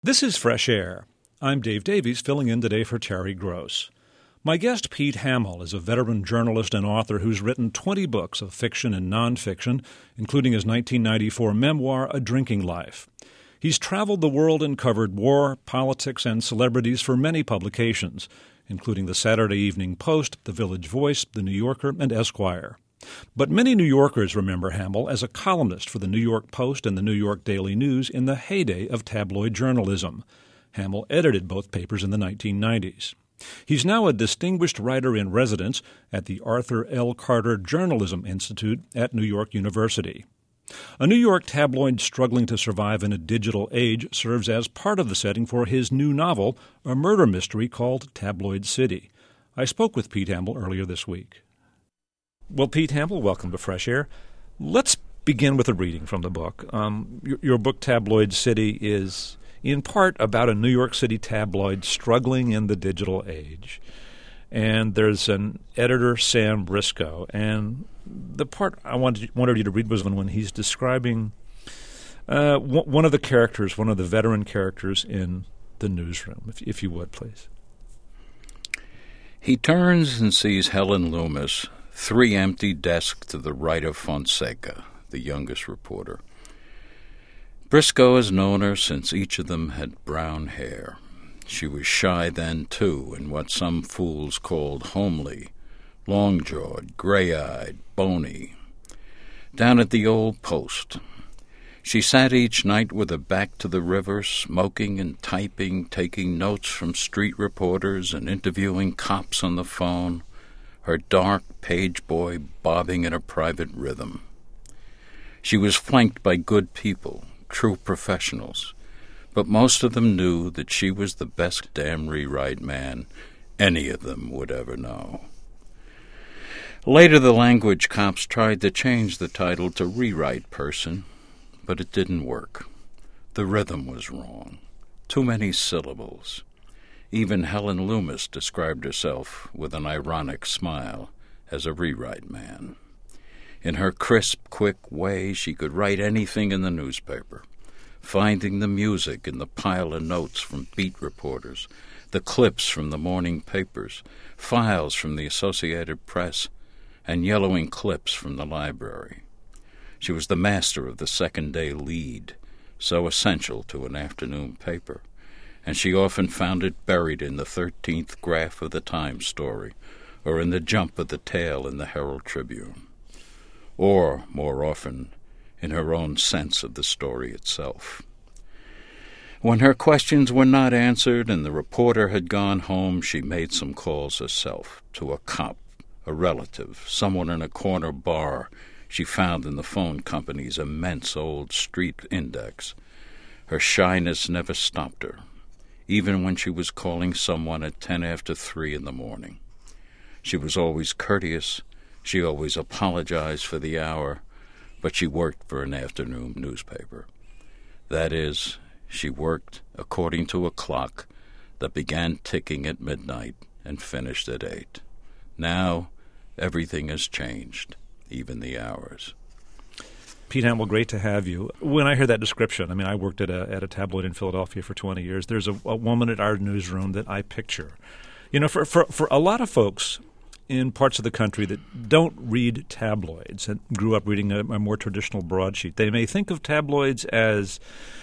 This is Fresh Air. I'm Dave Davies, filling in today for Terry Gross. My guest, Pete Hamill, is a veteran journalist and author who's written 20 books of fiction and nonfiction, including his 1994 memoir, A Drinking Life. He's traveled the world and covered war, politics, and celebrities for many publications, including the Saturday Evening Post, the Village Voice, the New Yorker, and Esquire. But many New Yorkers remember Hamill as a columnist for the New York Post and the New York Daily News in the heyday of tabloid journalism. Hamill edited both papers in the 1990s. He's now a distinguished writer-in-residence at the Arthur L. Carter Journalism Institute at New York University. A New York tabloid struggling to survive in a digital age serves as part of the setting for his new novel, a murder mystery called Tabloid City. I spoke with Pete Hamill earlier this week. Well, Pete Hamill, welcome to Fresh Air. Let's begin with a reading from the book. Your book, Tabloid City, is in part about a New York City tabloid struggling in the digital age. And there's an editor, Sam Briscoe, and the part I wanted you to read was when he's describing one of the characters, one of the veteran characters in the newsroom, if you would, please. He turns and sees Helen Loomis, 3 empty desks to the right of Fonseca, the youngest reporter. Briscoe has known her since each of them had brown hair. She was shy then, too, and what some fools called homely, long-jawed, gray-eyed, bony. Down at the old Post, she sat each night with her back to the river, smoking and typing, taking notes from street reporters and interviewing cops on the phone, her dark page boy bobbing in a private rhythm. She was flanked by good people, true professionals, but most of them knew that she was the best damn rewrite man any of them would ever know. Later, the language cops tried to change the title to Rewrite Person, but it didn't work. The rhythm was wrong. Too many syllables. Even Helen Loomis described herself with an ironic smile as a rewrite man. In her crisp, quick way, she could write anything in the newspaper, finding the music in the pile of notes from beat reporters, the clips from the morning papers, files from the Associated Press, and yellowing clips from the library. She was the master of the second-day lead, so essential to an afternoon paper, and she often found it buried in the 13th graph of the Times story, or in the jump of the tale in the Herald Tribune, or, more often, in her own sense of the story itself. When her questions were not answered and the reporter had gone home, she made some calls herself, to a cop, a relative, someone in a corner bar she found in the phone company's immense old street index. Her shyness never stopped her, even when she was calling someone at 10 after 3 in the morning. She was always courteous. She always apologized for the hour, but she worked for an afternoon newspaper. That is, she worked according to a clock that began ticking at midnight and finished at 8. Now, everything has changed, even the hours. Pete Hamill, great to have you. When I hear that description, I worked at a tabloid in Philadelphia for 20 years. There's a woman at our newsroom that I picture. For a lot of folks in parts of the country that don't read tabloids and grew up reading a more traditional broadsheet, they may think of tabloids as,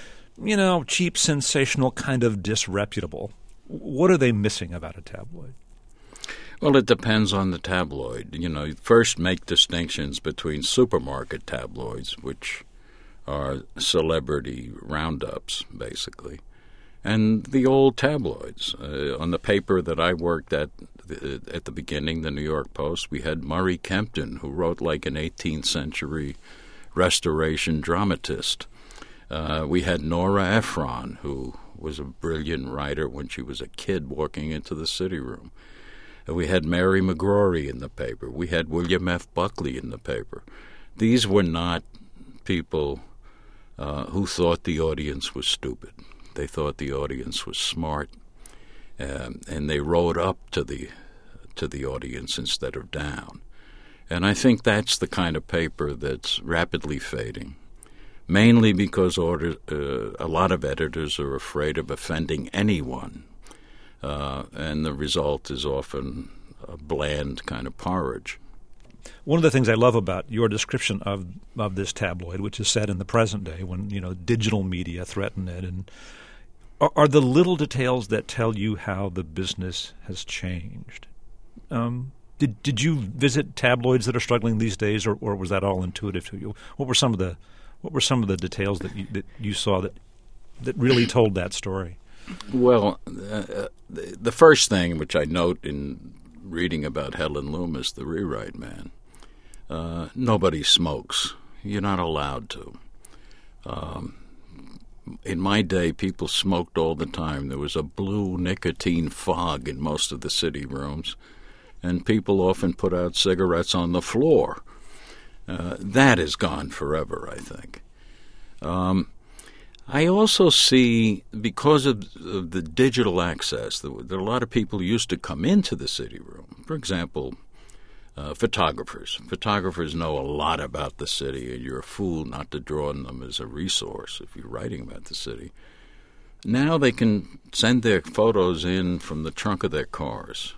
cheap, sensational, kind of disreputable. What are they missing about a tabloid? Well, it depends on the tabloid. First make distinctions between supermarket tabloids, which are celebrity roundups, basically, and the old tabloids. On the paper that I worked at the beginning, the New York Post, we had Murray Kempton, who wrote like an 18th century Restoration dramatist. We had Nora Ephron, who was a brilliant writer when she was a kid walking into the city room. We had Mary McGrory in the paper. We had William F. Buckley in the paper. These were not people who thought the audience was stupid. They thought the audience was smart, and they rode up to the audience instead of down. And I think that's the kind of paper that's rapidly fading. mainly because a lot of editors are afraid of offending anyone, and the result is often a bland kind of porridge. One of the things I love about your description of this tabloid, which is set in the present day when digital media threaten it, and are the little details that tell you how the business has changed. Did you visit tabloids that are struggling these days, or was that all intuitive to you? What were some of the details that you saw that really told that story? Well, the first thing which I note in reading about Helen Loomis, the rewrite man, nobody smokes. You're not allowed to. In my day, people smoked all the time. There was a blue nicotine fog in most of the city rooms, and people often put out cigarettes on the floor. That is gone forever, I think. I also see, because of the digital access, there are a lot of people who used to come into the city room. For example, photographers. Photographers know a lot about the city, and you're a fool not to draw on them as a resource if you're writing about the city. Now they can send their photos in from the trunk of their cars.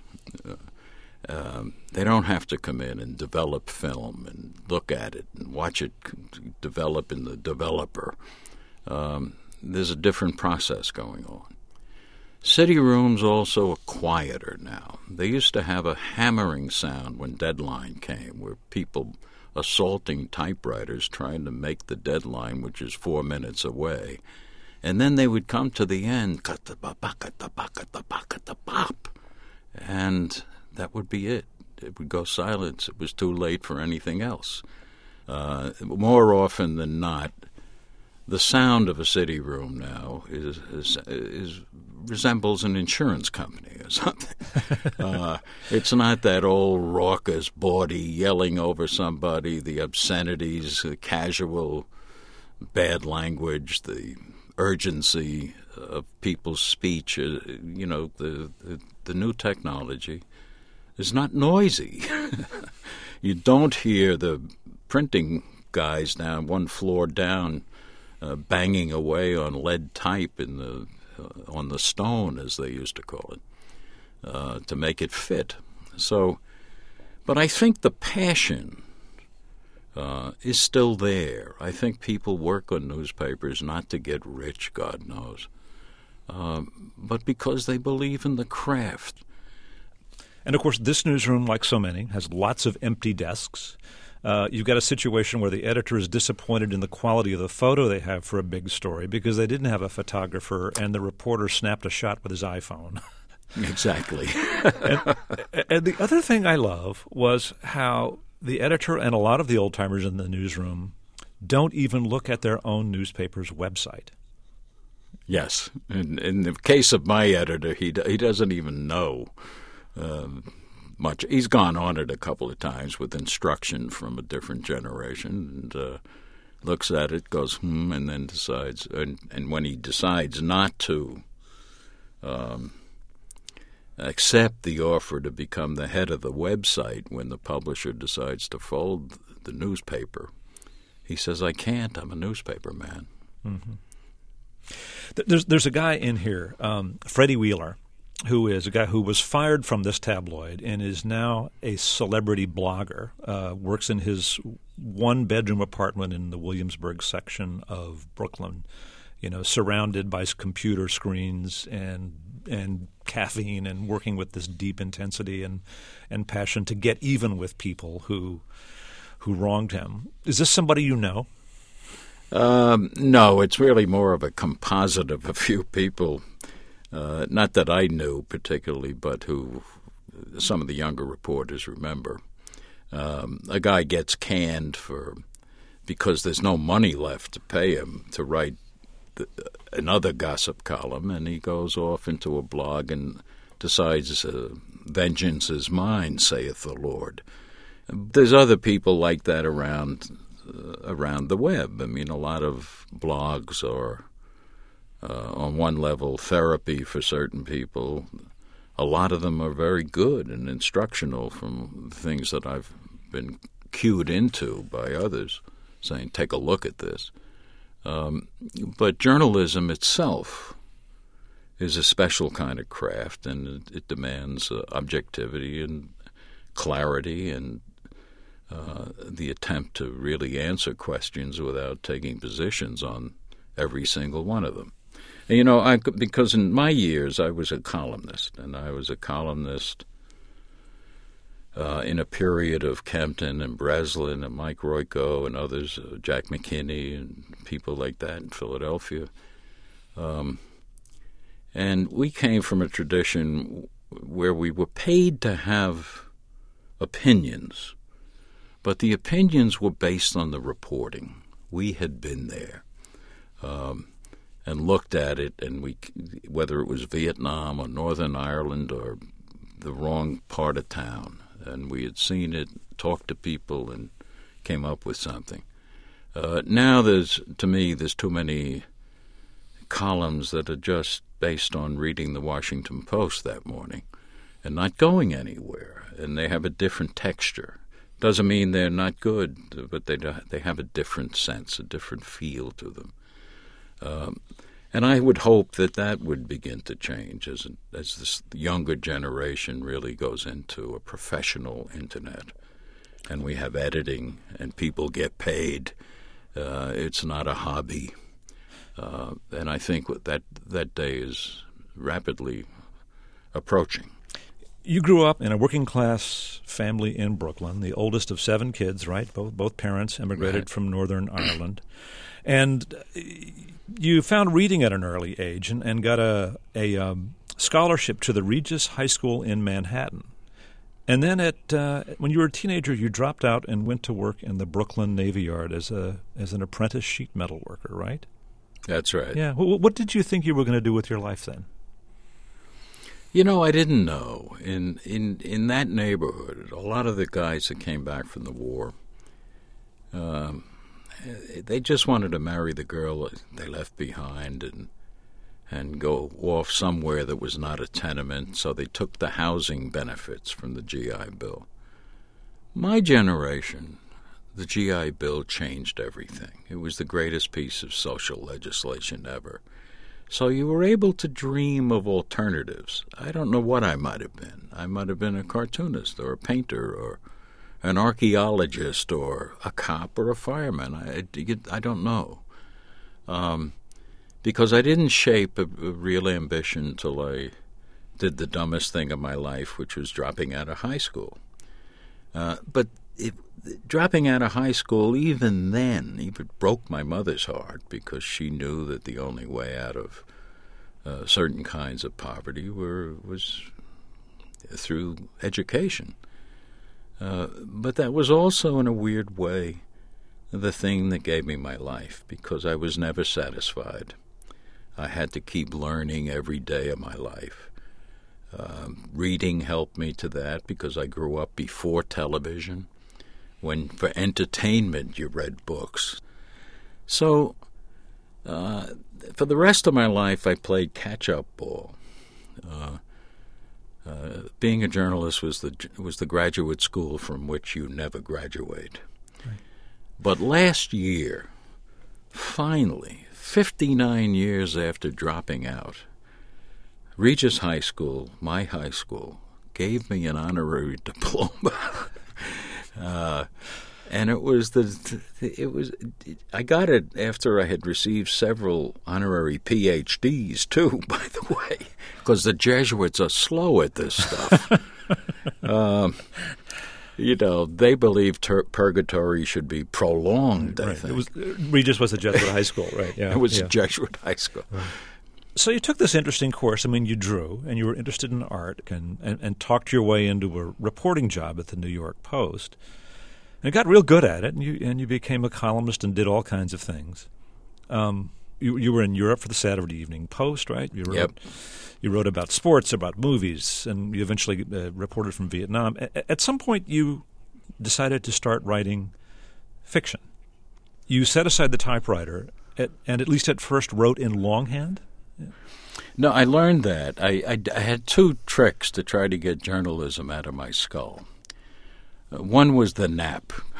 They don't have to come in and develop film and look at it and watch it develop in the developer. There's a different process going on. City rooms also are quieter now. They used to have a hammering sound when deadline came, where people assaulting typewriters trying to make the deadline, which is 4 minutes away. And then they would come to the end, and that would be it. It would go silence. It was too late for anything else. More often than not, the sound of a city room now resembles an insurance company or something. It's not that old raucous, bawdy yelling over somebody, the obscenities, the casual bad language, the urgency of people's speech. The new technology is not noisy. You don't hear the printing guys down one floor down banging away on lead type on the stone, as they used to call it, to make it fit. But I think the passion is still there. I think people work on newspapers not to get rich, God knows, but because they believe in the craft. And, of course, this newsroom, like so many, has lots of empty desks. You've got a situation where the editor is disappointed in the quality of the photo they have for a big story because they didn't have a photographer and the reporter snapped a shot with his iPhone. Exactly. and the other thing I love was how the editor and a lot of the old-timers in the newsroom don't even look at their own newspaper's website. Yes. In the case of my editor, he doesn't even know much. He's gone on it a couple of times with instruction from a different generation and looks at it, goes, and then decides. And when he decides not to accept the offer to become the head of the website when the publisher decides to fold the newspaper, he says, I can't. I'm a newspaper man. Mm-hmm. There's a guy in here, Freddie Wheeler, who is a guy who was fired from this tabloid and is now a celebrity blogger, works in his one-bedroom apartment in the Williamsburg section of Brooklyn, surrounded by computer screens and caffeine and working with this deep intensity and passion to get even with people who wronged him. Is this somebody you know? No, it's really more of a composite of a few people. Not that I knew particularly, but who some of the younger reporters remember. A guy gets canned because there's no money left to pay him to write another gossip column, and he goes off into a blog and decides, vengeance is mine, saith the Lord. There's other people like that around the web. I mean, a lot of blogs are on one level therapy for certain people. A lot of them are very good and instructional from things that I've been cued into by others, saying, take a look at this. But journalism itself is a special kind of craft, and it demands objectivity and clarity and the attempt to really answer questions without taking positions on every single one of them. And, because in my years I was a columnist, and I was a columnist in a period of Kempton and Breslin and Mike Royko and others, Jack McKinney and people like that in Philadelphia. And we came from a tradition where we were paid to have opinions, but the opinions were based on the reporting. We had been there and looked at it, and whether it was Vietnam or Northern Ireland or the wrong part of town, and we had seen it, talked to people, and came up with something. Now there's too many columns that are just based on reading the Washington Post that morning and not going anywhere, and they have a different texture. Doesn't mean they're not good, but they have a different sense, a different feel to them. And I would hope that would begin to change as this younger generation really goes into a professional internet, and we have editing, and people get paid. It's not a hobby. And I think that day is rapidly approaching. You grew up in a working-class family in Brooklyn, the oldest of 7 kids, right? Both parents immigrated from Northern Ireland. And you found reading at an early age and got a scholarship to the Regis High School in Manhattan. And then when you were a teenager, you dropped out and went to work in the Brooklyn Navy Yard as an apprentice sheet metal worker, right? That's right. Yeah. What did you think you were going to do with your life then? I didn't know. In that neighborhood, a lot of the guys that came back from the war, they just wanted to marry the girl they left behind and go off somewhere that was not a tenement, so they took the housing benefits from the GI Bill. My generation, the GI Bill changed everything. It was the greatest piece of social legislation ever. So you were able to dream of alternatives. I don't know what I might have been. I might have been a cartoonist or a painter or an archaeologist or a cop or a fireman. I don't know. Because I didn't shape a real ambition until I did the dumbest thing of my life, which was dropping out of high school. But dropping out of high school, even broke my mother's heart, because she knew that the only way out of certain kinds of poverty was through education. But that was also, in a weird way, the thing that gave me my life, because I was never satisfied. I had to keep learning every day of my life. Reading helped me to that, because I grew up before television, when for entertainment you read books. So for the rest of my life I played catch-up ball. Being a journalist was the graduate school from which you never graduate. Right. But last year, finally, 59 years after dropping out, Regis High School, my high school, gave me an honorary diploma. And I got it after I had received several honorary PhDs too, by the way, because the Jesuits are slow at this stuff. They believe purgatory should be prolonged, I think. Regis was a Jesuit high school, right? Yeah, it was a Jesuit high school. Right. So you took this interesting course. I mean, you drew, and you were interested in art, and talked your way into a reporting job at the New York Post. And got real good at it, and you became a columnist and did all kinds of things. You were in Europe for the Saturday Evening Post, right? Yep. You wrote about sports, about movies, and you eventually reported from Vietnam. At some point, you decided to start writing fiction. You set aside the typewriter, and at least at first wrote in longhand? Yeah. No, I learned that. I had 2 tricks to try to get journalism out of my skull. One was the nap.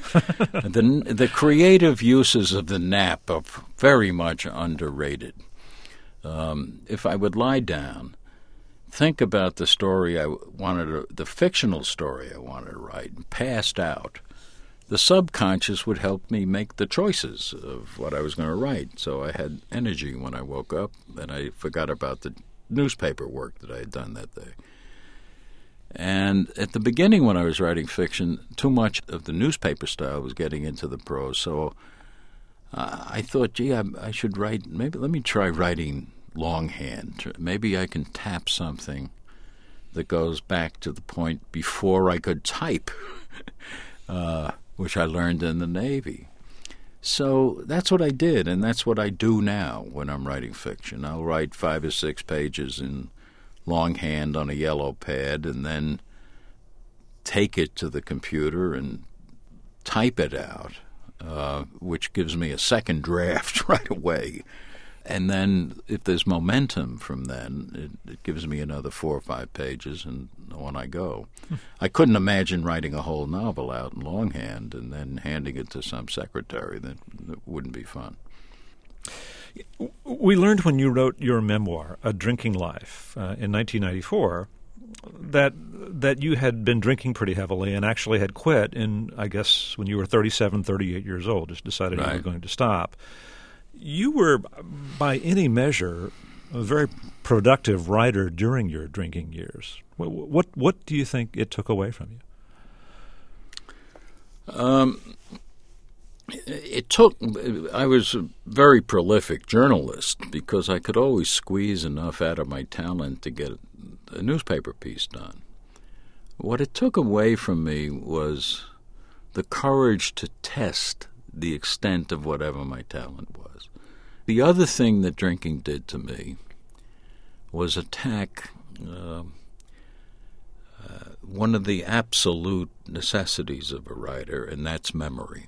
The creative uses of the nap are very much underrated. If I would lie down, think about the story the fictional story I wanted to write, and passed out, the subconscious would help me make the choices of what I was going to write. So I had energy when I woke up, and I forgot about the newspaper work that I had done that day. And at the beginning when I was writing fiction, too much of the newspaper style was getting into the prose. So I thought, gee, I should write, maybe let me try writing longhand. Maybe I can tap something that goes back to the point before I could type, which I learned in the Navy. So that's what I did, and that's what I do now when I'm writing fiction. I'll write 5 or 6 pages in longhand on a yellow pad and then take it to the computer and type it out, which gives me a second draft right away. And then if there's momentum from then, it gives me another 4 or 5 pages, and on I go. I couldn't imagine writing a whole novel out in longhand and then handing it to some secretary. That wouldn't be fun. We learned when you wrote your memoir, A Drinking Life, in 1994, that you had been drinking pretty heavily and actually had quit in, I guess, when you were 37, 38 years old, just decided you were going to stop. You were, by any measure, a very productive writer during your drinking years. What do you think it took away from you? I was a very prolific journalist because I could always squeeze enough out of my talent to get a newspaper piece done. What it took away from me was the courage to test the extent of whatever my talent was. The other thing that drinking did to me was attack one of the absolute necessities of a writer, and that's memory.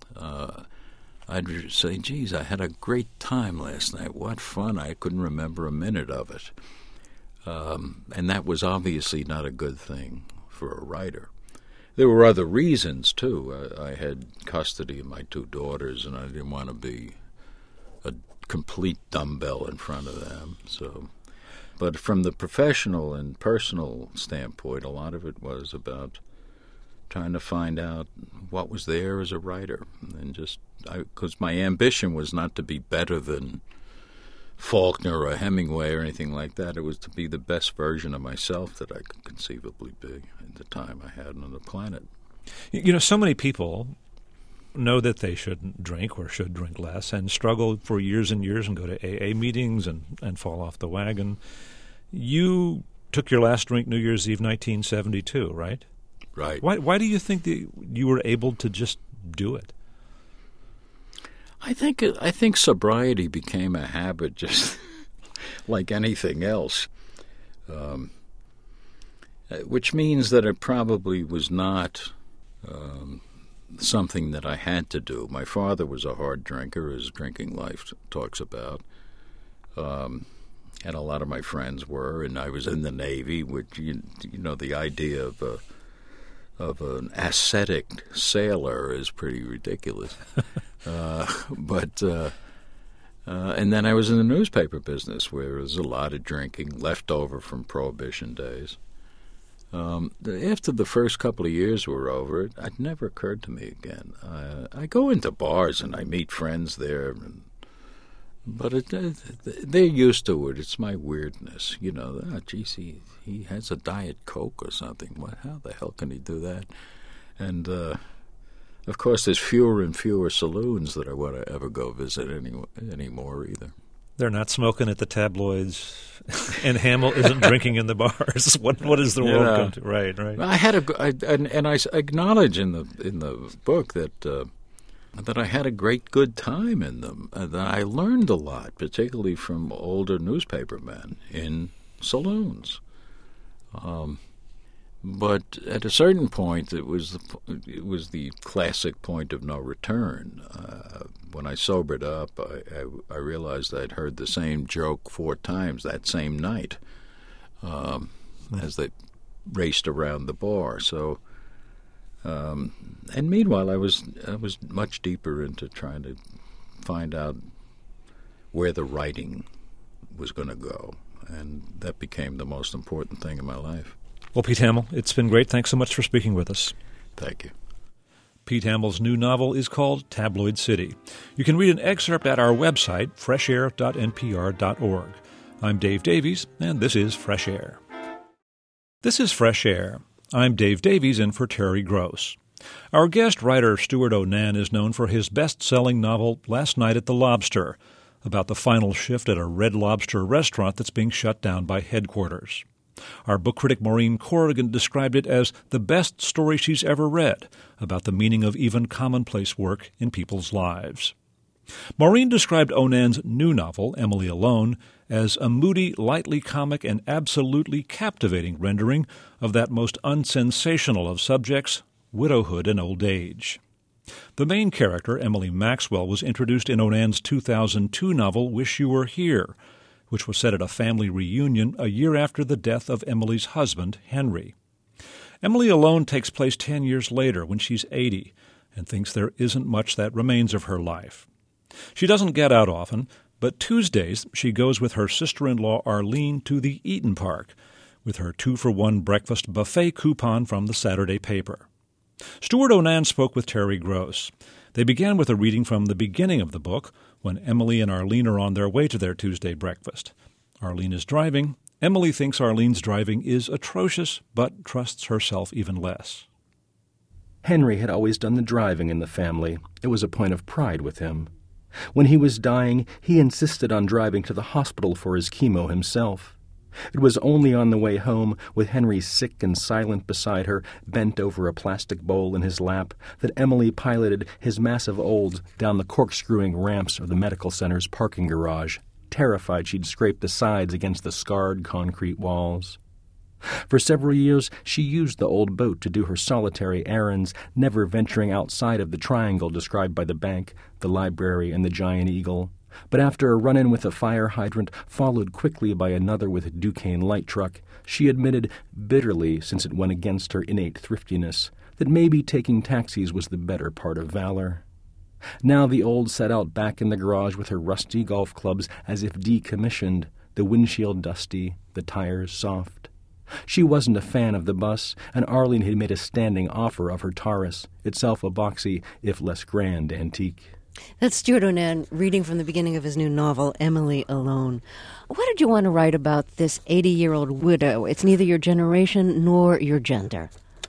I'd say, geez, I had a great time last night. What fun. I couldn't remember a minute of it. And that was obviously not a good thing for a writer. There were other reasons, too. I had custody of my 2 daughters, and I didn't want to be a complete dumbbell in front of them. But from the professional and personal standpoint, a lot of it was about trying to find out what was there as a writer. And because my ambition was not to be better than Faulkner or Hemingway or anything like that. It was to be the best version of myself that I could conceivably be at the time I had on the planet. You know, so many people know that they shouldn't drink or should drink less and struggle for years and years and go to AA meetings and fall off the wagon. You took your last drink New Year's Eve 1972, right? Right. Why do you think that you were able to just do it? I think sobriety became a habit, just like anything else, which means that it probably was not something that I had to do. My father was a hard drinker, as Drinking Life talks about, and a lot of my friends were, and I was in the Navy, which you know the idea of an ascetic sailor is pretty ridiculous. And then I was in the newspaper business where there was a lot of drinking left over from Prohibition days. After the first couple of years were over, it never occurred to me again. I go into bars and I meet friends there, but they're used to it. It's my weirdness. You know, geez, he has a Diet Coke or something. How the hell can he do that? And of course, there's fewer and fewer saloons that I want to ever go visit anymore either. They're not smoking at the tabloids, and Hamill isn't drinking in the bars. What is the world come to? Right. I acknowledge in the book that I had a good time in them. That I learned a lot, particularly from older newspapermen in saloons. But at a certain point, it was the classic point of no return. When I sobered up, I realized I'd heard the same joke 4 times that same night as they raced around the bar. So And meanwhile, I was much deeper into trying to find out where the writing was going to go, and that became the most important thing in my life. Well, Pete Hamill, it's been great. Thanks so much for speaking with us. Thank you. Pete Hamill's new novel is called Tabloid City. You can read an excerpt at our website, freshair.npr.org. I'm Dave Davies, and this is Fresh Air. This is Fresh Air. I'm Dave Davies in for Terry Gross. Our guest writer Stuart Onan is known for his best-selling novel Last Night at the Lobster, about the final shift at a Red Lobster restaurant that's being shut down by headquarters. Our book critic Maureen Corrigan described it as the best story she's ever read about the meaning of even commonplace work in people's lives. Maureen described Onan's new novel, Emily Alone, as a moody, lightly comic, and absolutely captivating rendering of that most unsensational of subjects, widowhood and old age. The main character, Emily Maxwell, was introduced in Onan's 2002 novel Wish You Were Here, which was set at a family reunion a year after the death of Emily's husband, Henry. Emily Alone takes place 10 years later when she's 80 and thinks there isn't much that remains of her life. She doesn't get out often, but Tuesdays she goes with her sister-in-law Arlene to the Eaton Park with her 2-for-1 breakfast buffet coupon from the Saturday paper. Stuart Onan spoke with Terry Gross. They began with a reading from the beginning of the book, when Emily and Arlene are on their way to their Tuesday breakfast. Arlene is driving. Emily thinks Arlene's driving is atrocious, but trusts herself even less. Henry had always done the driving in the family. It was a point of pride with him. When he was dying, he insisted on driving to the hospital for his chemo himself. It was only on the way home, with Henry sick and silent beside her, bent over a plastic bowl in his lap, that Emily piloted his massive Olds down the corkscrewing ramps of the medical center's parking garage, terrified she'd scrape the sides against the scarred concrete walls. For several years she used the old boat to do her solitary errands, never venturing outside of the triangle described by the bank, the library, and the Giant Eagle. But after a run-in with a fire hydrant, followed quickly by another with a Duquesne light truck, she admitted bitterly, since it went against her innate thriftiness, that maybe taking taxis was the better part of valor. Now the Old set out back in the garage with her rusty golf clubs as if decommissioned, the windshield dusty, the tires soft. She wasn't a fan of the bus, and Arlene had made a standing offer of her Taurus, itself a boxy, if less grand, antique. That's Stuart Onan reading from the beginning of his new novel, Emily Alone. What did you want to write about this 80-year-old widow? It's neither your generation nor your gender.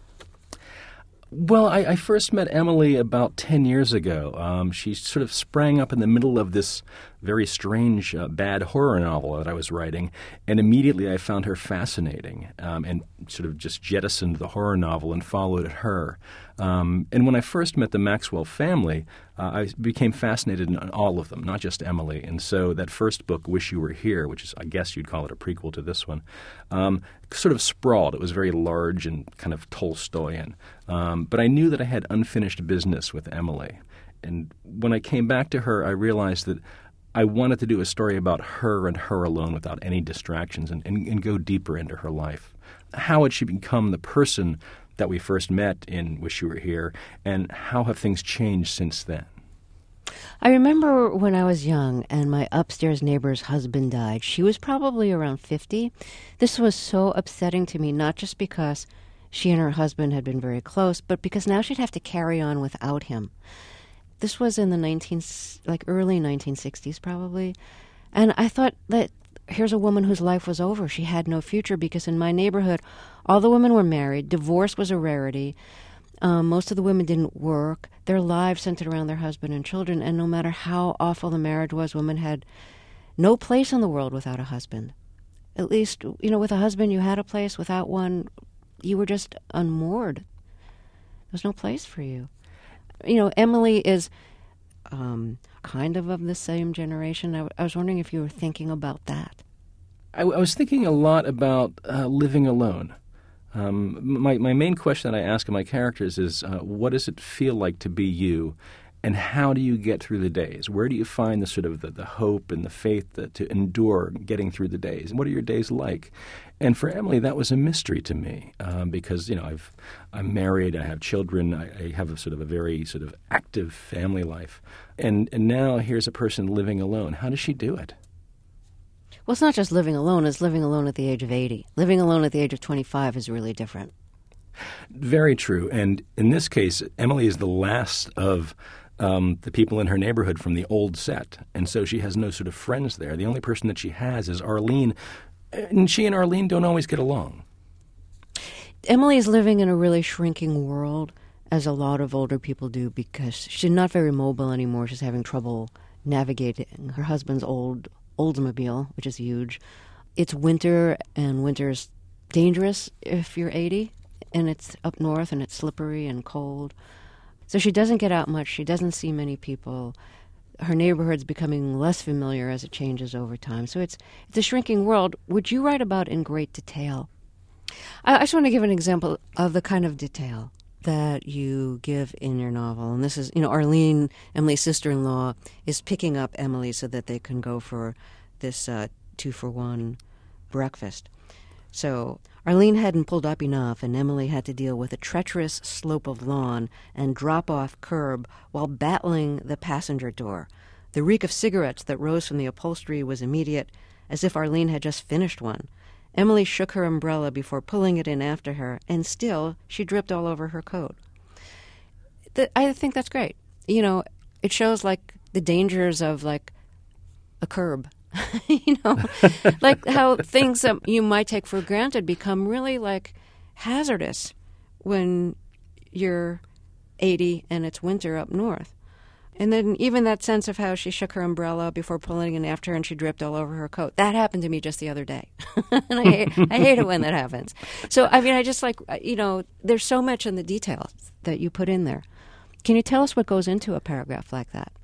Well, I first met Emily about 10 years ago. She sort of sprang up in the middle of this very strange, bad horror novel that I was writing, and immediately I found her fascinating and sort of just jettisoned the horror novel and followed her. And when I first met the Maxwell family, I became fascinated in all of them, not just Emily. And so that first book, Wish You Were Here, which is, I guess you'd call it a prequel to this one, sort of sprawled. It was very large and kind of Tolstoyan. But I knew that I had unfinished business with Emily. And when I came back to her, I realized that I wanted to do a story about her and her alone without any distractions and go deeper into her life. How had she become the person that we first met in Wish You Were Here, and how have things changed since then? I remember when I was young and my upstairs neighbor's husband died. She was probably around 50. This was so upsetting to me, not just because she and her husband had been very close, but because now she'd have to carry on without him. This was in the early 1960s probably. And I thought that here's a woman whose life was over. She had no future because in my neighborhood, all the women were married. Divorce was a rarity. Most of the women didn't work. Their lives centered around their husband and children. And no matter how awful the marriage was, women had no place in the world without a husband. At least, with a husband, you had a place. Without one, you were just unmoored. There was no place for you. Emily is kind of the same generation. I was wondering if you were thinking about that. I was thinking a lot about living alone. My main question that I ask of my characters is, what does it feel like to be you? And how do you get through the days? Where do you find the sort of the hope and the faith to endure getting through the days? And what are your days like? And for Emily, that was a mystery to me because, I'm married, I have children, I have a very sort of active family life. And now here's a person living alone. How does she do it? Well, it's not just living alone. It's living alone at the age of 80. Living alone at the age of 25 is really different. Very true. And in this case, Emily is the last of the people in her neighborhood from the old set. And so she has no sort of friends there. The only person that she has is Arlene. And she and Arlene don't always get along. Emily is living in a really shrinking world, as a lot of older people do, because she's not very mobile anymore. She's having trouble navigating her husband's old Oldsmobile, which is huge. It's winter, and winter's dangerous if you're 80, and it's up north, and it's slippery and cold. So she doesn't get out much. She doesn't see many people. Her neighborhood's becoming less familiar as it changes over time. So it's a shrinking world, which you write about in great detail. I just want to give an example of the kind of detail that you give in your novel. And this is, Arlene, Emily's sister-in-law, is picking up Emily so that they can go for this 2-for-1 breakfast. So Arlene hadn't pulled up enough, and Emily had to deal with a treacherous slope of lawn and drop-off curb while battling the passenger door. The reek of cigarettes that rose from the upholstery was immediate, as if Arlene had just finished one. Emily shook her umbrella before pulling it in after her, and still she dripped all over her coat. I think that's great. It shows, the dangers of, a curb. Like how things that you might take for granted become really, hazardous when you're 80 and it's winter up north. And then even that sense of how she shook her umbrella before pulling it after her and she dripped all over her coat. That happened to me just the other day. And I hate it when that happens. So, I just there's so much in the details that you put in there. Can you tell us what goes into a paragraph like that?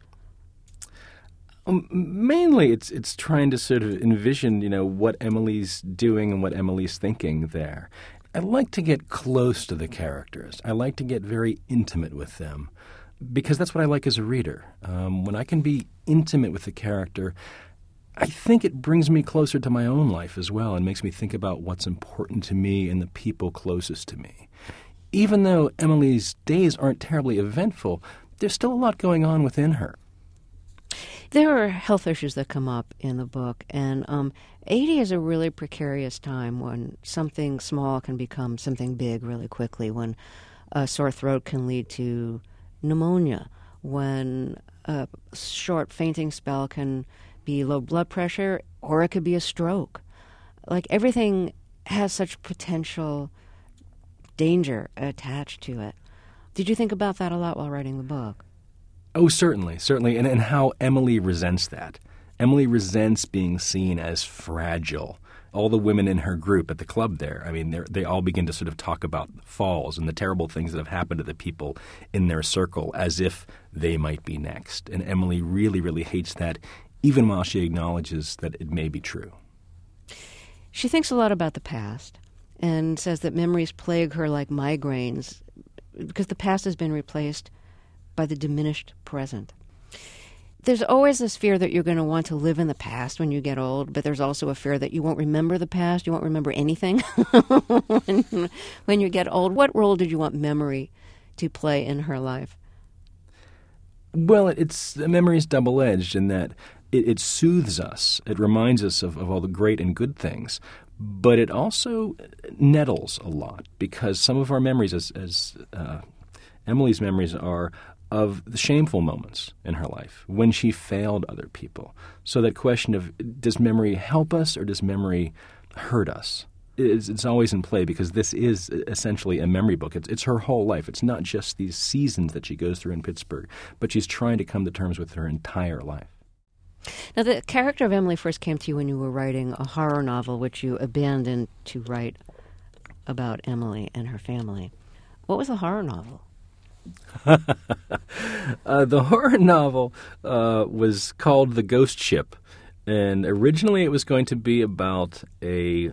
Mainly, it's trying to sort of envision, what Emily's doing and what Emily's thinking there. I like to get close to the characters. I like to get very intimate with them because that's what I like as a reader. When I can be intimate with the character, I think it brings me closer to my own life as well and makes me think about what's important to me and the people closest to me. Even though Emily's days aren't terribly eventful, there's still a lot going on within her. There are health issues that come up in the book, and 80 is a really precarious time when something small can become something big really quickly, when a sore throat can lead to pneumonia, when a short fainting spell can be low blood pressure, or it could be a stroke. Everything has such potential danger attached to it. Did you think about that a lot while writing the book? Oh, certainly. And how Emily resents that. Emily resents being seen as fragile. All the women in her group at the club there, they all begin to sort of talk about falls and the terrible things that have happened to the people in their circle as if they might be next. And Emily really, really hates that, even while she acknowledges that it may be true. She thinks a lot about the past and says that memories plague her like migraines because the past has been replaced by the diminished present. There's always this fear that you're going to want to live in the past when you get old, but there's also a fear that you won't remember the past, you won't remember anything when you get old. What role did you want memory to play in her life? Well, memory is double-edged in that it soothes us. It reminds us of all the great and good things. But it also nettles a lot because some of our memories, as Emily's memories are, of the shameful moments in her life when she failed other people. So that question of, does memory help us or does memory hurt us? It's always in play because this is essentially a memory book. It's her whole life. It's not just these seasons that she goes through in Pittsburgh, but she's trying to come to terms with her entire life. Now, the character of Emily first came to you when you were writing a horror novel, which you abandoned to write about Emily and her family. What was the horror novel? The horror novel was called The Ghost Ship, and originally it was going to be about a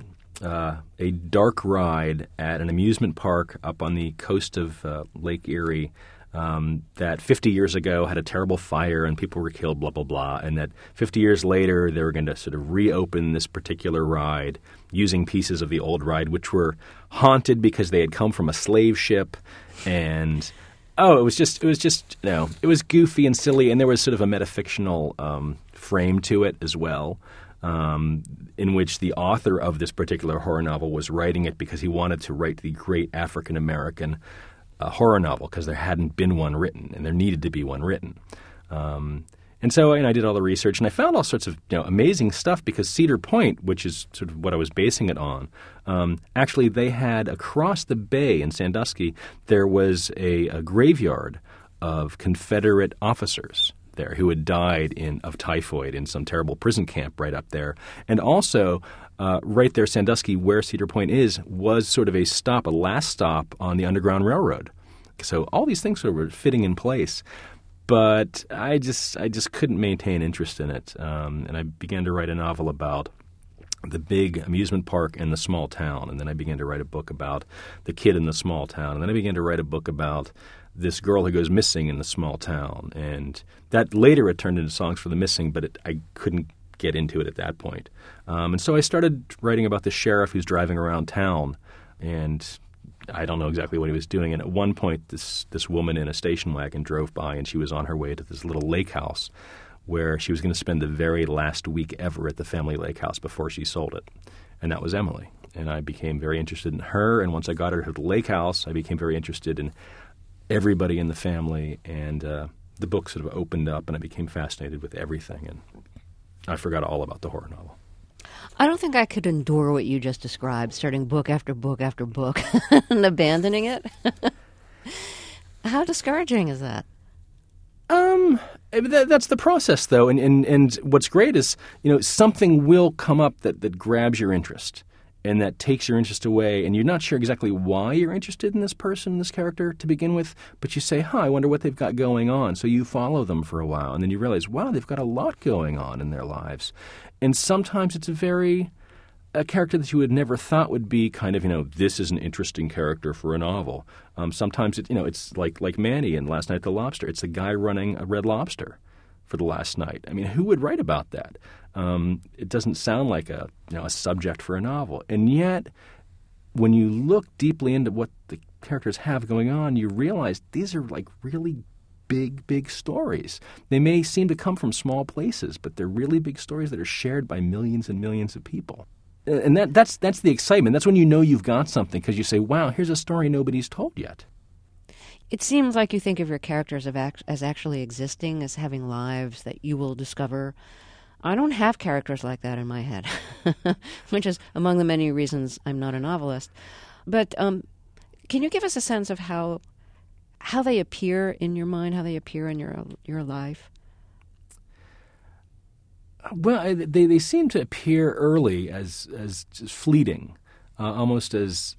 dark ride at an amusement park up on the coast of Lake Erie that 50 years ago had a terrible fire and people were killed, blah, blah, blah, and that 50 years later they were going to sort of reopen this particular ride using pieces of the old ride, which were haunted because they had come from a slave ship. And, it was just it was goofy and silly, and there was sort of a metafictional frame to it as well. In which the author of this particular horror novel was writing it because he wanted to write the great African-American horror novel, because there hadn't been one written, and there needed to be one written. And so I did all the research, and I found all sorts of amazing stuff, because Cedar Point, which is sort of what I was basing it on, actually they had across the bay in Sandusky, there was a graveyard of Confederate officers there who had died of typhoid in some terrible prison camp right up there. And also, right there, Sandusky, where Cedar Point is, was sort of a last stop on the Underground Railroad. So all these things sort of were fitting in place. But I just couldn't maintain interest in it. And I began to write a novel about the big amusement park in the small town. And then I began to write a book about the kid in the small town. And then I began to write a book about this girl who goes missing in the small town. And that later it turned into Songs for the Missing, but I couldn't get into it at that point. And so I started writing about the sheriff who's driving around town, and I don't know exactly what he was doing. And at one point, this woman in a station wagon drove by, and she was on her way to this little lake house where she was going to spend the very last week ever at the family lake house before she sold it. And that was Emily. And I became very interested in her. And once I got her to the lake house, I became very interested in everybody in the family. And the book sort of opened up, and I became fascinated with everything. And I forgot all about the horror novel. I don't think I could endure what you just described, starting book after book after book and abandoning it. How discouraging is that? That's the process, though. And what's great is, something will come up that grabs your interest and that takes your interest away, and you're not sure exactly why you're interested in this person, this character to begin with, but you say, I wonder what they've got going on. So you follow them for a while, and then you realize, wow, they've got a lot going on in their lives. And sometimes it's a character that you would never thought would be kind of, this is an interesting character for a novel. Sometimes it's like Manny in Last Night at the Lobster. It's a guy running a Red Lobster for the last night. I mean, who would write about that? It doesn't sound like a subject for a novel. And yet, when you look deeply into what the characters have going on, you realize these are like really big stories. They may seem to come from small places, but they're really big stories that are shared by millions and millions of people. And that's the excitement. That's when you know you've got something, because you say, wow, here's a story nobody's told yet. It seems like you think of your characters as actually existing, as having lives that you will discover. I don't have characters like that in my head, which is among the many reasons I'm not a novelist. But can you give us a sense of how they appear in your mind, how they appear in your life? Well, they seem to appear early as just fleeting, almost as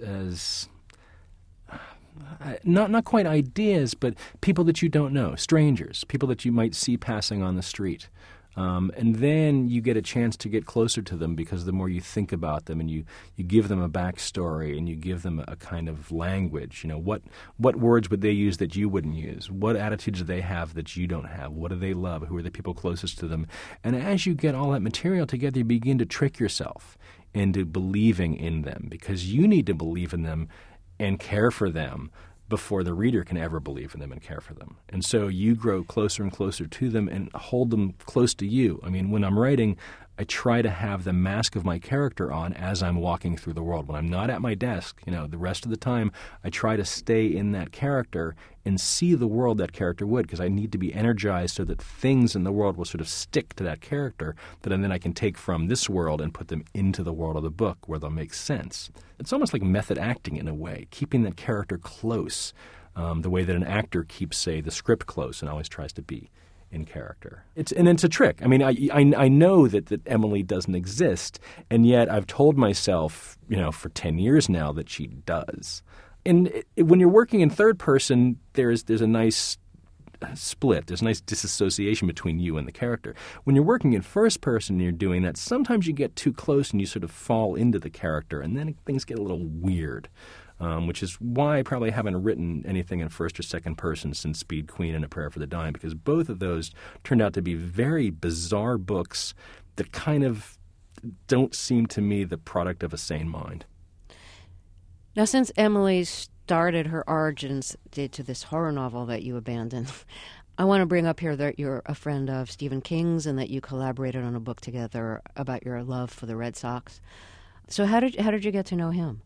not quite ideas, but people that you don't know, strangers, people that you might see passing on the street. And then you get a chance to get closer to them, because the more you think about them and you give them a backstory and you give them a kind of language, what words would they use that you wouldn't use? What attitudes do they have that you don't have? What do they love? Who are the people closest to them? And as you get all that material together, you begin to trick yourself into believing in them, because you need to believe in them and care for them before the reader can ever believe in them and care for them. And so you grow closer and closer to them and hold them close to you. I mean, when I'm writing, I try to have the mask of my character on as I'm walking through the world. When I'm not at my desk, the rest of the time, I try to stay in that character and see the world that character would, because I need to be energized so that things in the world will sort of stick to that character, that then I can take from this world and put them into the world of the book where they'll make sense. It's almost like method acting in a way, keeping that character close, the way that an actor keeps, say, the script close and always tries to be in character. It's a trick. I mean, I know that Emily doesn't exist, and yet I've told myself, for 10 years now that she does. And when you're working in third person, there's a nice split. There's a nice disassociation between you and the character. When you're working in first person and you're doing that, sometimes you get too close and you sort of fall into the character, and then things get a little weird, which is why I probably haven't written anything in first or second person since Speed Queen and A Prayer for the Dying, because both of those turned out to be very bizarre books that kind of don't seem to me the product of a sane mind. Now, since Emily started her origins to this horror novel that you abandoned, I want to bring up here that you're a friend of Stephen King's and that you collaborated on a book together about your love for the Red Sox. So how did you get to know him?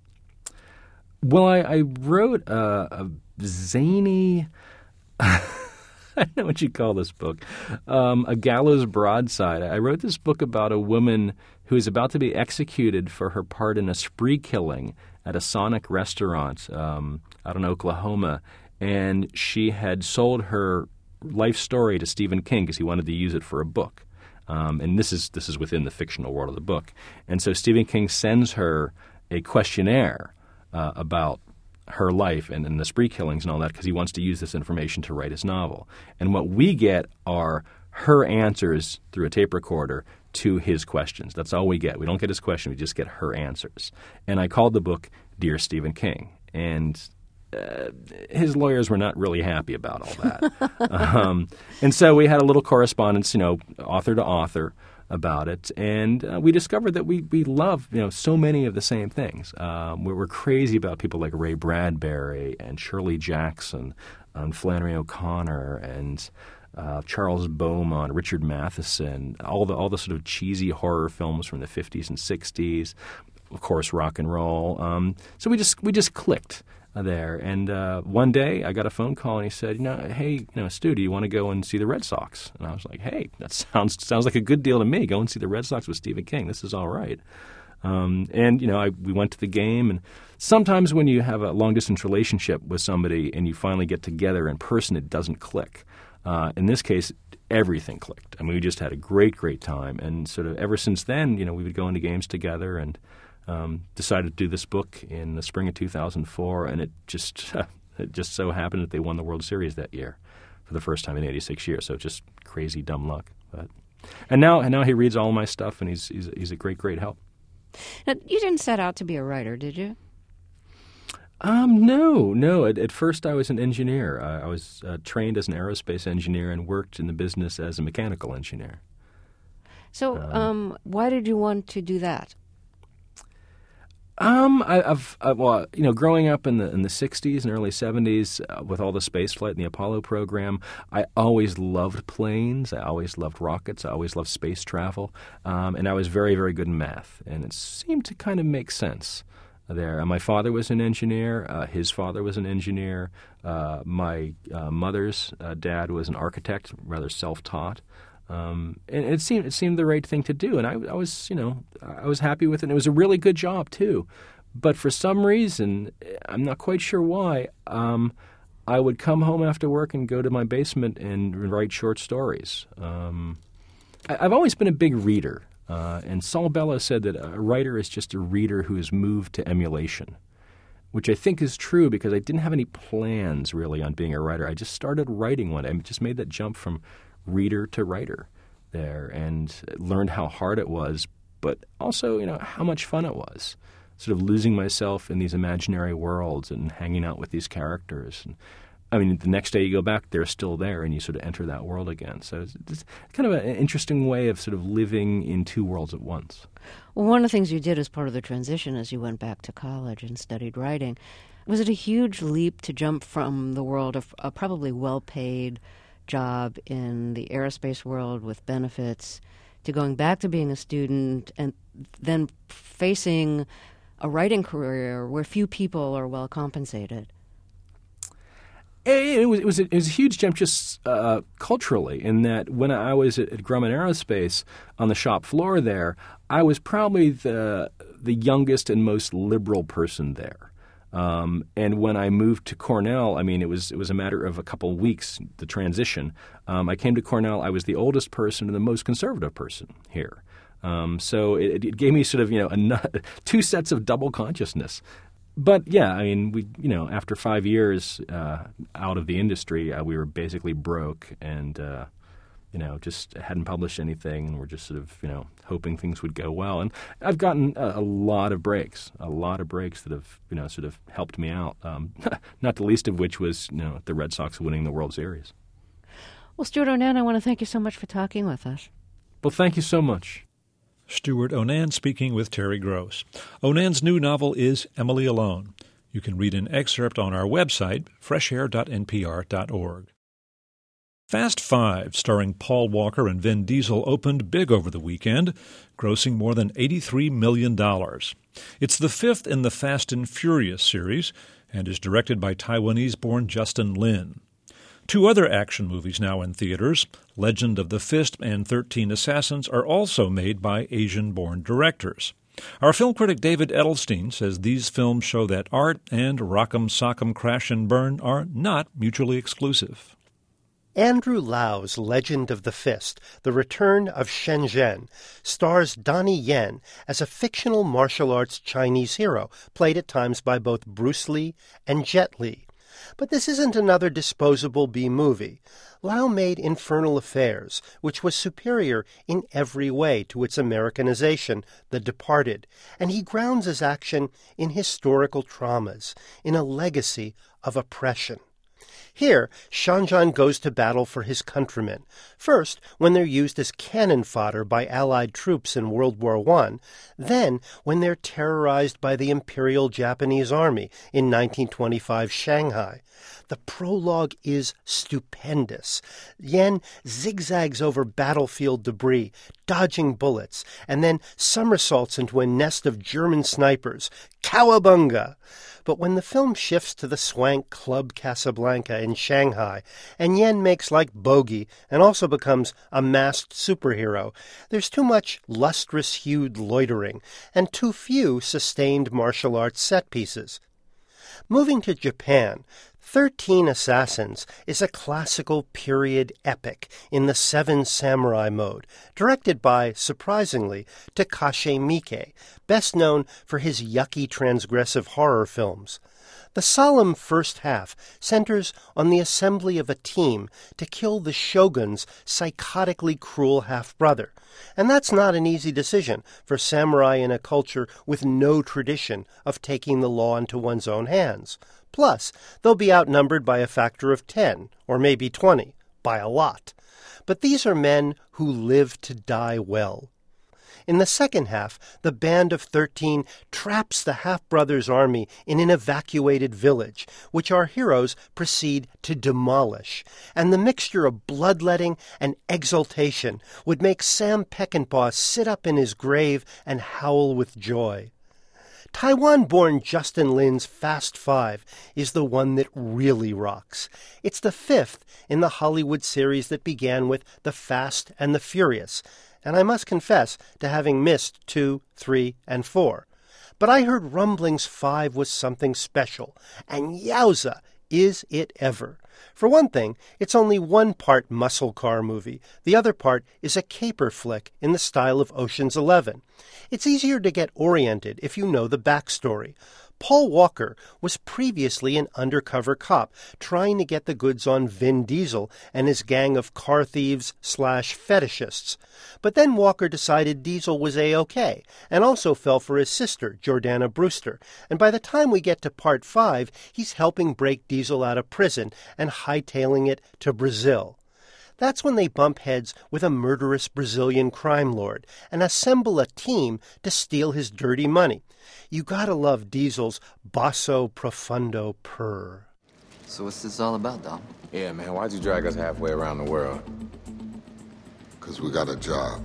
Well, I wrote a zany, I don't know what you call this book, a gallows broadside. I wrote this book about a woman who is about to be executed for her part in a spree killing at a Sonic restaurant out in Oklahoma, and she had sold her life story to Stephen King because he wanted to use it for a book. And this is within the fictional world of the book. And so Stephen King sends her a questionnaire about her life and the spree killings and all that because he wants to use this information to write his novel. And what we get are her answers through a tape recorder to his questions. That's all we get. We don't get his question. We just get her answers. And I called the book Dear Stephen King. And his lawyers were not really happy about all that. And so we had a little correspondence, author to author about it. And we discovered that we love, so many of the same things. We're crazy about people like Ray Bradbury and Shirley Jackson and Flannery O'Connor and Charles Beaumont, Richard Matheson, all the sort of cheesy horror films from the 50s and 60s, of course, rock and roll. So we just clicked there. And one day I got a phone call and he said, hey, Stu, do you want to go and see the Red Sox? And I was like, hey, that sounds like a good deal to me. Go and see the Red Sox with Stephen King. This is all right. We went to the game. And sometimes when you have a long-distance relationship with somebody and you finally get together in person, it doesn't click. In this case, everything clicked. I mean, we just had a great, great time. And sort of ever since then, we would go into games together and decided to do this book in the spring of 2004. And it just so happened that they won the World Series that year for the first time in 86 years. So just crazy, dumb luck. And now he reads all my stuff, and he's a great, great help. Now, you didn't set out to be a writer, did you? No. At first, I was an engineer. I was trained as an aerospace engineer and worked in the business as a mechanical engineer. So, why did you want to do that? Growing up in the 60s and early 70s with all the space flight and the Apollo program, I always loved planes. I always loved rockets. I always loved space travel. And I was very, very good in math. And it seemed to kind of make sense there. My father was an engineer. His father was an engineer. My mother's dad was an architect, rather self-taught. And it seemed the right thing to do, and I was happy with it. And it was a really good job too, but for some reason, I'm not quite sure why, I would come home after work and go to my basement and write short stories. I've always been a big reader, and Saul Bellow said that a writer is just a reader who is moved to emulation, which I think is true because I didn't have any plans really on being a writer. I just started writing one day. I just made that jump from reader to writer there and learned how hard it was, but also, how much fun it was, sort of losing myself in these imaginary worlds and hanging out with these characters. And, the next day you go back, they're still there, and you sort of enter that world again. So it's kind of an interesting way of sort of living in two worlds at once. Well, one of the things you did as part of the transition as you went back to college and studied writing, was it a huge leap to jump from the world of a probably well-paid job in the aerospace world with benefits to going back to being a student and then facing a writing career where few people are well compensated? It was a huge jump just culturally, in that when I was at Grumman Aerospace on the shop floor there, I was probably the youngest and most liberal person there. And when I moved to Cornell, it was a matter of a couple of weeks, the transition. I came to Cornell. I was the oldest person and the most conservative person here. So it gave me sort of, two sets of double consciousness. But yeah, I mean, after 5 years out of the industry, we were basically broke and, just hadn't published anything, and we're just sort of, hoping things would go well. And I've gotten a lot of breaks that have, sort of helped me out. Not the least of which was, the Red Sox winning the World Series. Well, Stuart Onan, I want to thank you so much for talking with us. Well, thank you so much. Stuart Onan speaking with Terry Gross. Onan's new novel is Emily Alone. You can read an excerpt on our website, freshair.npr.org. Fast Five, starring Paul Walker and Vin Diesel, opened big over the weekend, grossing more than $83 million. It's the fifth in the Fast and Furious series and is directed by Taiwanese-born Justin Lin. Two other action movies now in theaters, Legend of the Fist and 13 Assassins, are also made by Asian-born directors. Our film critic David Edelstein says these films show that art and Rock'em Sock'em Crash and Burn are not mutually exclusive. Andrew Lau's Legend of the Fist, The Return of Shenzhen, stars Donnie Yen as a fictional martial arts Chinese hero, played at times by both Bruce Lee and Jet Li. But this isn't another disposable B-movie. Lau made Infernal Affairs, which was superior in every way to its Americanization, The Departed, and he grounds his action in historical traumas, in a legacy of oppression. Here, Shenzhen goes to battle for his countrymen, first when they're used as cannon fodder by Allied troops in World War I, then when they're terrorized by the Imperial Japanese Army in 1925 Shanghai. The prologue is stupendous. Yen zigzags over battlefield debris, dodging bullets, and then somersaults into a nest of German snipers. Cowabunga! But when the film shifts to the swank Club Casablanca in Shanghai, and Yen makes like Bogey and also becomes a masked superhero, there's too much lustrous-hued loitering and too few sustained martial arts set pieces. Moving to Japan, 13 Assassins is a classical period epic in the Seven Samurai mode, directed by, surprisingly, Takashi Miike, best known for his yucky transgressive horror films. The solemn first half centers on the assembly of a team to kill the shogun's psychotically cruel half-brother. And that's not an easy decision for samurai in a culture with no tradition of taking the law into one's own hands. Plus, they'll be outnumbered by a factor of 10, or maybe 20, by a lot. But these are men who live to die well. In the second half, the Band of 13 traps the half-brothers' army in an evacuated village, which our heroes proceed to demolish. And the mixture of bloodletting and exultation would make Sam Peckinpah sit up in his grave and howl with joy. Taiwan-born Justin Lin's Fast Five is the one that really rocks. It's the fifth in the Hollywood series that began with The Fast and the Furious, and I must confess to having missed 2, 3, and 4. But I heard rumblings 5 was something special, and yowza, is it ever. For one thing, it's only one part muscle car movie. The other part is a caper flick in the style of Ocean's 11. It's easier to get oriented if you know the backstory. Paul Walker was previously an undercover cop trying to get the goods on Vin Diesel and his gang of car thieves/fetishists. But then Walker decided Diesel was A-OK and also fell for his sister, Jordana Brewster. And by the time we get to Part 5, he's helping break Diesel out of prison and hightailing it to Brazil. That's when they bump heads with a murderous Brazilian crime lord and assemble a team to steal his dirty money. You gotta love Diesel's basso profundo purr. So what's this all about, Dom? Yeah, man, why'd you drag us halfway around the world? Because we got a job.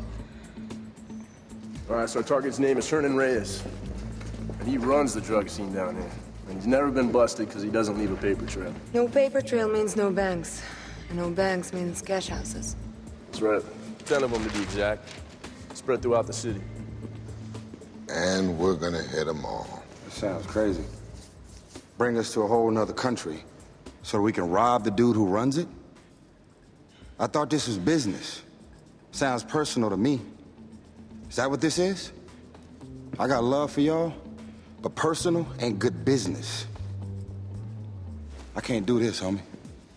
All right, so our target's name is Hernan Reyes. And he runs the drug scene down here. And he's never been busted because he doesn't leave a paper trail. No paper trail means no banks. And no banks means cash houses. That's right. 10 of them to be exact. Spread throughout the city. And we're gonna hit them all. That sounds crazy. Bring us to a whole nother country so we can rob the dude who runs it? I thought this was business. Sounds personal to me. Is that what this is? I got love for y'all, but personal and good business. I can't do this, homie.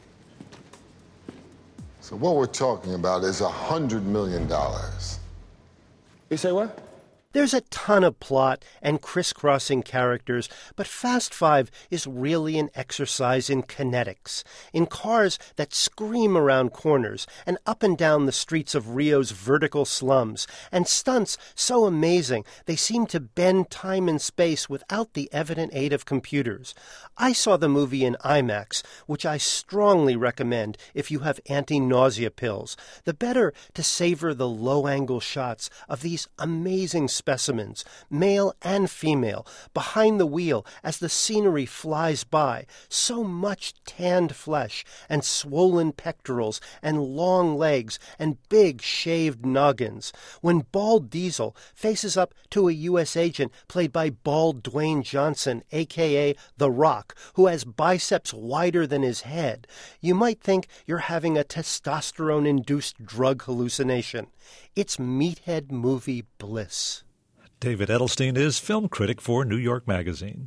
So what we're talking about is $100 million. You say what? There's a ton of plot and crisscrossing characters, but Fast Five is really an exercise in kinetics, in cars that scream around corners and up and down the streets of Rio's vertical slums, and stunts so amazing they seem to bend time and space without the evident aid of computers. I saw the movie in IMAX, which I strongly recommend if you have anti-nausea pills. The better to savor the low-angle shots of these amazing specimens, male and female, behind the wheel as the scenery flies by. So much tanned flesh and swollen pectorals and long legs and big shaved noggins. When Bald Diesel faces up to a U.S. agent played by Bald Dwayne Johnson, a.k.a. The Rock, who has biceps wider than his head, you might think you're having a testosterone-induced drug hallucination. It's meathead movie bliss. David Edelstein is film critic for New York Magazine.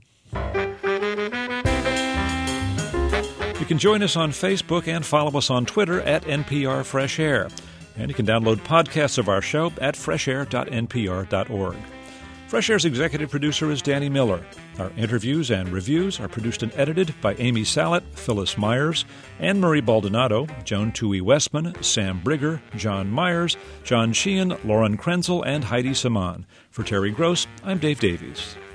You can join us on Facebook and follow us on Twitter at NPR Fresh Air. And you can download podcasts of our show at freshair.npr.org. Fresh Air's executive producer is Danny Miller. Our interviews and reviews are produced and edited by Amy Salet, Phyllis Myers, Anne-Marie Baldonado, Joan Toohey-Westman, Sam Brigger, John Myers, John Sheehan, Lauren Krenzel, and Heidi Saman. For Terry Gross, I'm Dave Davies.